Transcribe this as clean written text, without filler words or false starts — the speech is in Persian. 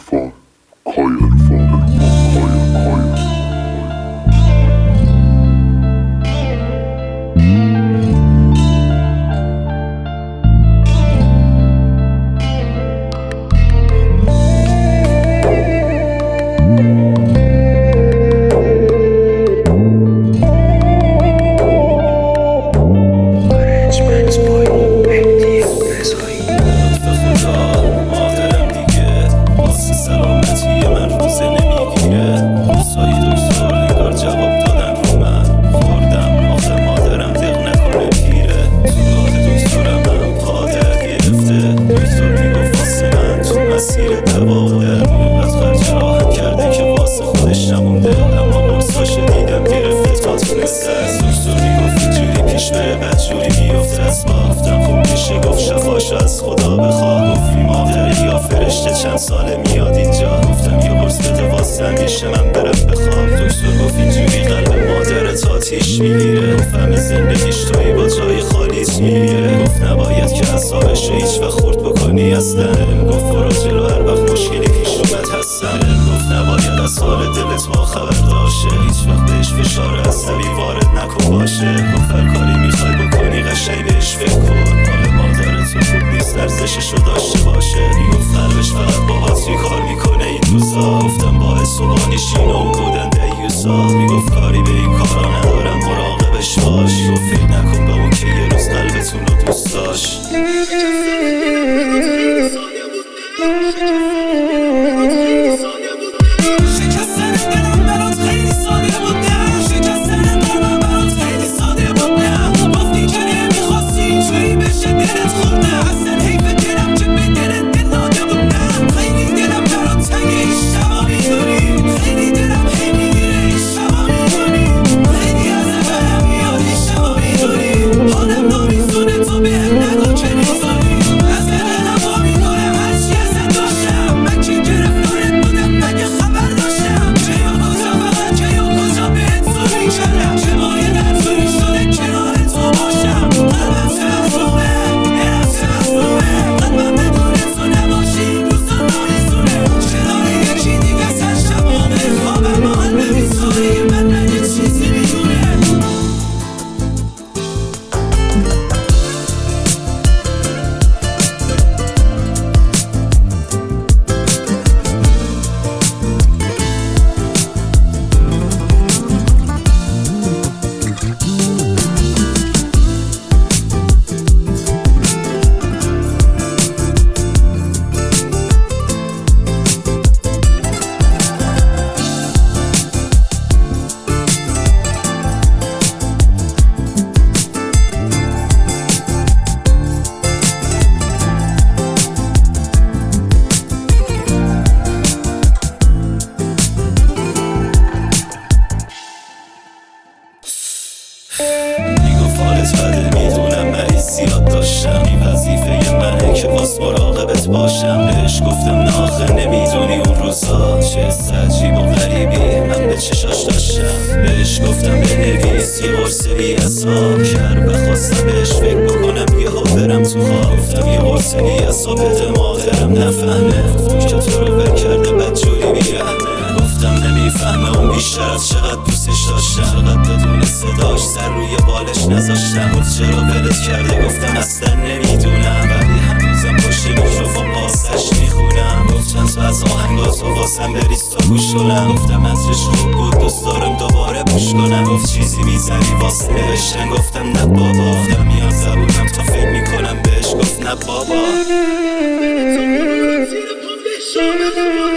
عرفان کای از خدا بخواد گفتی مادری یا فرشته چند ساله میاد اینجا گفتم یه قرص بده واسه همیشه من برم بخوام دکتر گفت اینجوری قلب مادرت آتیش میگیره گفتم زندگیش توی با جای خالیت میگیره گفت نباید که اعصابش رو هیچ وقت خورد بکنی اصلا گفت برو جلو هر وقت مشکلی پیش اومد هستم گفت نباید از حال دلت با خبر داشه هیچ وقت بهش فشار عصبی وارد نکن باشه گفت هر کاری میخوای بکنی قشنگ بهش فکر کن حال مادرت رو خوب نیست ارزششو داشته باشه میگفت قلبش فقط باهات چی کار میکنه این روزا گفتم باعث و بانشین و اون بودن دیوسا میگفت کاری به این کارا ندارم مراقبش باش گفت فکر نکن به اون که یه روز قلبتون رو دوست داشت زیاد داشتم این وظیفه منه که باز مراقبت باشم بهش گفتم نه آخه نمیدونی اون روزا چه حس عجیب و غریبی من به چشاش داشتم بهش گفتم بنویس یه قرص بی حساب کرد و خواستم بهش فکر بکنم یهو برم تو خواب گفتم یه قرص بی حساب بده مادرم نفهمه که تو رو ول کرده بدجوری بیرحمه گفتم نمیفهمه اون بیشتر از چقدر دوستش داشتم چقدر بدون صداش سر روی بالش نذاشتم گفت چرا ولت کرده گفتم اصلا نمیدونم ولی هنوزم پشت میکروفون واسش میخونم گفت چند تا از آهنگاتو واسم بریز تا گوش کنم گفتم ازش خوب بود دوست دارم دوباره پوش کنم گفت چیزی میزنی واسه نوشتن گفتم نه بابا گفتم میام زبونم تا فکر میکنم بهش گفت نه بابا